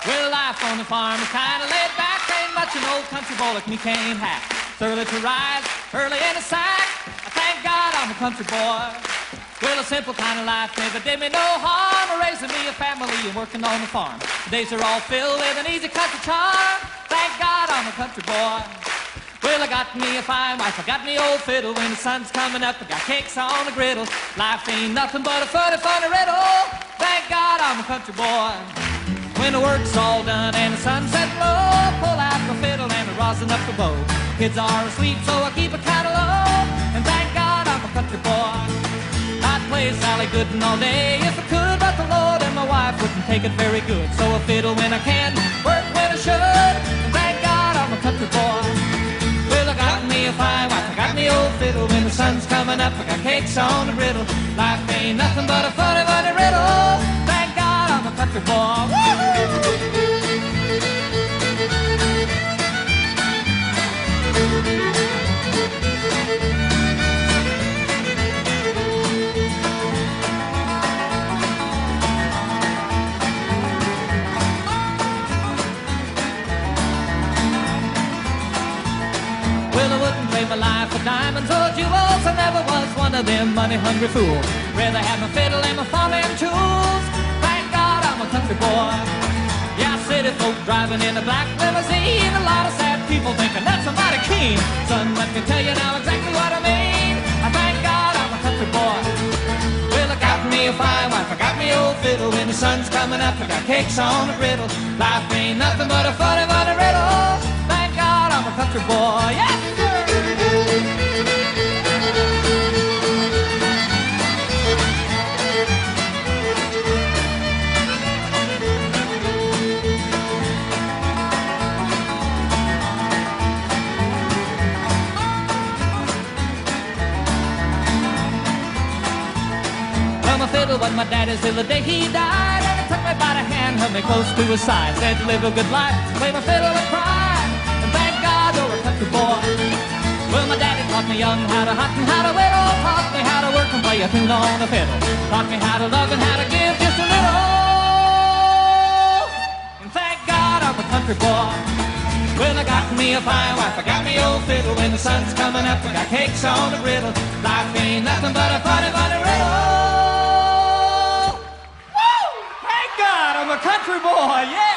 Well, life on the farm is kind of laid back. Ain't much an old country boy like me can't hack. It's early to rise, early in the sack. I thank God I'm a country boy. Well, a simple kind of life never did me no harm. Raising me a family and working on the farm. The days are all filled with an easy country charm. Thank God I'm a country boy. Well, I got me a fine wife, I got me old fiddle. When the sun's coming up, I got cakes on the griddle. Life ain't nothing but a funny, funny riddle. Thank God I'm a country boy. When the work's all done and the sunset low, pull out the fiddle and I rosin up the bow. Kids are asleep, so I keep it kind of low. And thank God I'm a country boy. I'd play Sally Gooden all day if I could, but the Lord and my wife wouldn't take it very good. So I fiddle when I can, work when I should. And thank God I'm a country boy. Well, I got me a fine wife, I got me old fiddle. When the sun's coming up, I got cakes on the griddle. Life ain't nothing but a funny, funny riddle. Thank God I'm a country boy. Well, I wouldn't trade my life for diamonds or jewels. I never was one of them money-hungry fools. Rather have my fiddle and my farming tools. Thank God I'm a country boy. Yeah, city folk driving in a black limousine. A lot of sad people thinking that's a mighty keen. Son, let me tell you now exactly what I mean. I thank God I'm a country boy. Well, I got me a fine wife, I got me old fiddle. When the sun's coming up, I got cakes on the griddle. Life ain't nothing but a funny, funny riddle. Thank God I'm a country boy. Yes, sir. Well, my fiddle was my daddy's till the day he died. And he took me by the hand, held me close to his side. Said to live a good life, play my fiddle and cry. And thank God you're a country boy. Well, my daddy taught me young how to hunt and how to whittle. Taught me how to work and play a tune on the fiddle. Taught me how to love and how to give just a little. And thank God I'm a country boy. Well, I got me a fine wife, I got me old fiddle. When the sun's coming up, I got cakes on the griddle. Life ain't nothing but a funny, funny riddle. Woo! Thank God I'm a country boy, yeah!